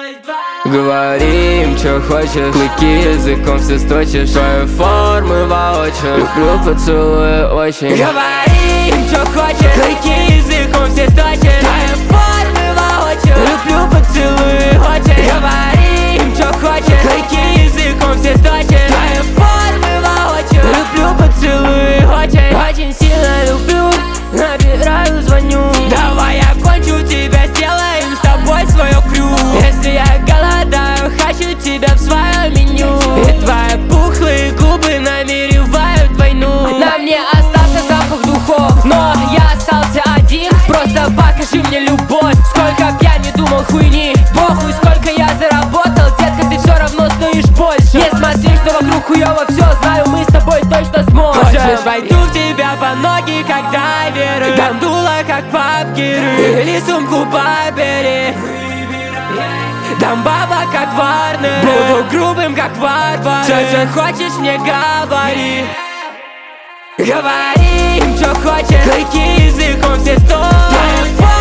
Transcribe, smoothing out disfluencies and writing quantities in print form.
Говори им, чё хочешь, клыки языком все сточишь, твои формы воочию, люблю поцелуи очень. Говори им, чё хочешь, клыки языком все сточишь, твои формы воочию, люблю поцелуи очень. Говори им, чё хочешь, клыки языком все сточишь, твои формы воочию, люблю поцелуи очень. Очень сильно люблю, набираю, звоню. Давай я кончу тебя, сделаем с тобой свое крю. Если я голодаю, хочу тебя в свое меню. И твои пухлые губы намеревают войну. На мне остался запах духов, но я остался один. Просто покажи мне любовь. Сколько б я не думал хуйни, похуй, сколько я заработал, детка, ты все равно стоишь больше. Не смотри, что вокруг хуёво все, знаю, мы с тобой точно сможем. Хочешь, войду в тебя по ноги, как дайверы, дам дуло, как папкиры, или сумку побери. Дам баба, как Варнер, буду грубым, как варвар. Все, что хочешь, мне говори. Говори им, что хочешь, клыки языком все сто.